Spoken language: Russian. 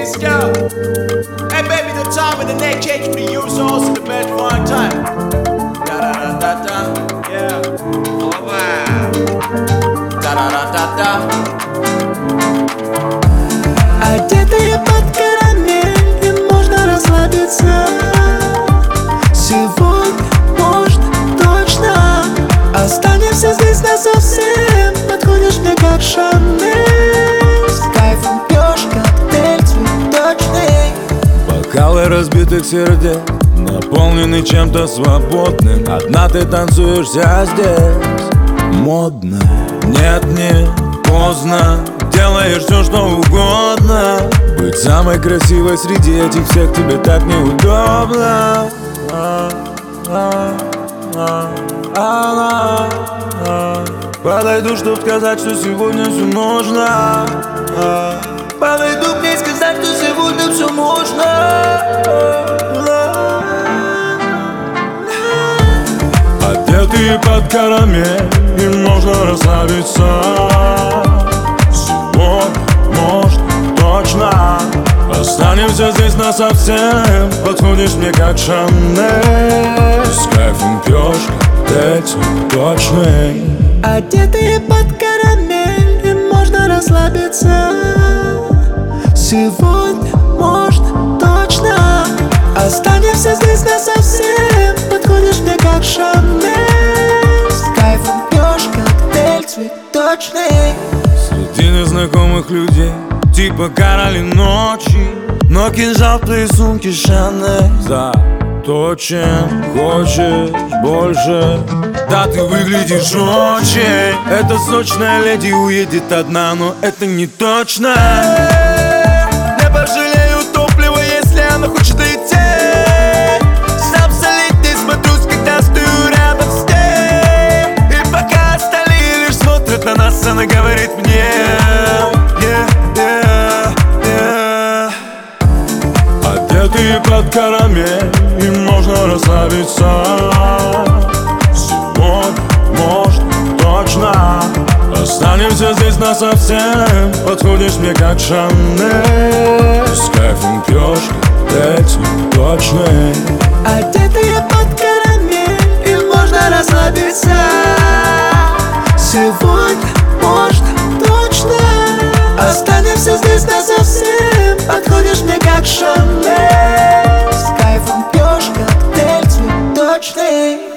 Let's go. Hey baby, the time and the neck change for the use also the best fun time. Da da da da da. Yeah. Oh wow. Da da da da da. Одетые под карамель, и можно расслабиться. Сегодня, может, точно останемся здесь насовсем. Подходишь мне как Шанель. С кайфом пьешь коктейль цветочный. Бокалы разбитых сердец наполнены чем-то свободным. Одна ты танцуешься здесь. Модно, нет, не поздно. Делаешь все, что угодно. Быть самой красивой среди этих всех тебе так неудобно. Подойду, чтоб сказать, что сегодня все можно. Подойду к ней сказать, что сегодня все можно. Одетые под карамель, и можно расслабиться. Сегодня, может, точно останемся здесь насовсем. Подходишь мне как Шанель. С кайфом пьешь коктейль цветочный. Одетые под карамель, и можно расслабиться. Сегодня, может, точно останемся здесь насовсем. Подходишь мне как Шанель. С кайфом пьешь коктейль цветочный. Среди незнакомых людей, типа короли ночи, но кинжал в твоей сумке Шанель. За то, чем хочешь больше. Да, ты выглядишь очень. Эта сочная леди уедет одна, но это не точно. Не пожалею топлива, если она хочет идти. Сам солить не смотрюсь, когда стою рядом с ней. И пока остальные лишь смотрят на нас, она говорит мне: одетые под карамель, и можно расслабиться. Сегодня, может, точно останемся здесь насовсем. Подходишь мне как Шанель. С кайфом пьешь коктейль цветочный. Одетые под карамель, и можно расслабиться. Сегодня, может, точно останемся здесь насовсем. Подходишь мне как Шанель. С кайфом пьешь коктейль цветочный.